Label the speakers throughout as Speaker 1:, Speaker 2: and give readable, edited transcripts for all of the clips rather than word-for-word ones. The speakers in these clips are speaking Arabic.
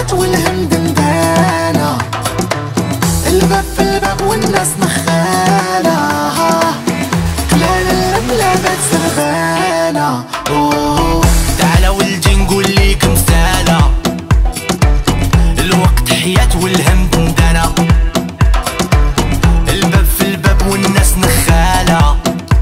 Speaker 1: حيات والهم دندانة، الباب في الباب والناس نخالة، قلال اللملامات زربانة.
Speaker 2: تعالى ولدي نقول ليك مسالة، الوقت حياة والهم دندانة، الباب في الباب والناس نخالة،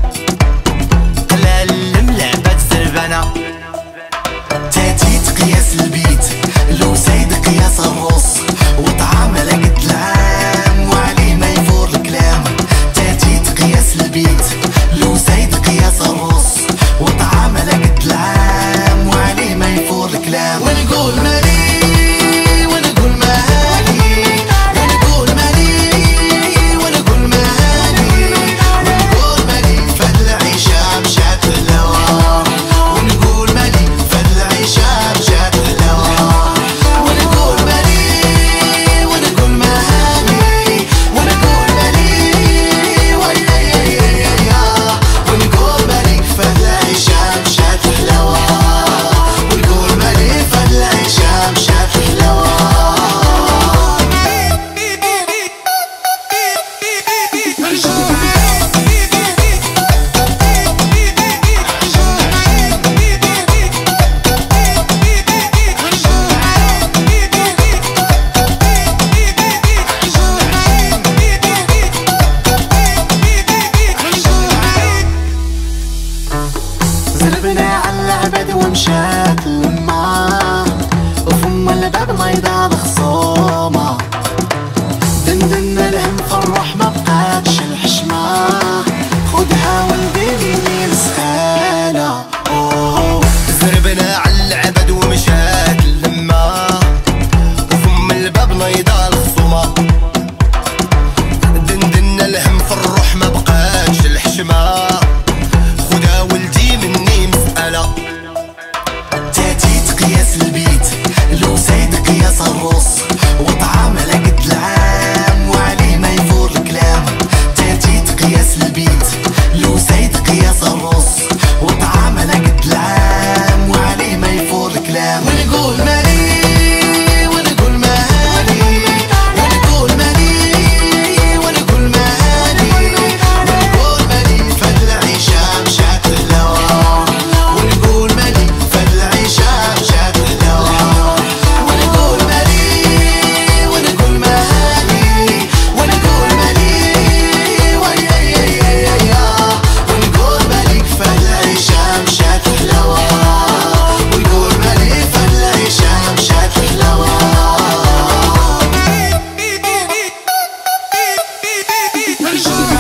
Speaker 2: قلال الملعبات زربانة.
Speaker 1: تاتي تقياس البيت لو زايد قياس الروس، وطعام لقد العام وعليه ما يفور الكلام. تاتي تقياس البيت لو زايد قياس الروس، وطعام لقد العام وعليه ما يفور الكلام. ونقول مالي ونقول مالي ونقول مالي ونقول مالي ونقول مالي فهاد العيشة مشات للهوا، ونقول مالي فهاد العيشة مشات للهوا. ونقول مالي ونقول مالي ونقول مالي ويا ونقول مالي فهاد العيشة مشات للهوا، ونقول مالي فهاد العيشة مشات للهوا. زربنا عالعباد ومشات لما، وفم الباب ما يضاد خصومة، دندنا الهم فرح ما بقاتش الحشمة، خدها ولدي ليمين سخالة.
Speaker 2: زربنا عالعبد ومشات اللمة، وفم الباب نايضة الخصومة، دندنا الهم في الروح ما بقاتش الحشمة، خدها ولدي مني مسألة.
Speaker 1: تاتي تقياس البيت لو زايد قياس الروس، وطعام لقد العام وعليه ما يفور الكلام. تاتي تقياس البيت لو زايد قياس الروس، وطعام لقد العام وعليه ما يفور الكلام. ونقول مالي ونقول مالي ونقول مالي ونقول مالي ونقول مالي فهاد العيشة مشات للهوا، ونقول مالي فهاد العيشة مشات للهوا. ونقول مالي ونقول مالي ونقول مالي ويا ونقول مالي فهاد العيشة مشات للهوا، ونقول مالي فهاد العيشة مشات للهوا. ونقول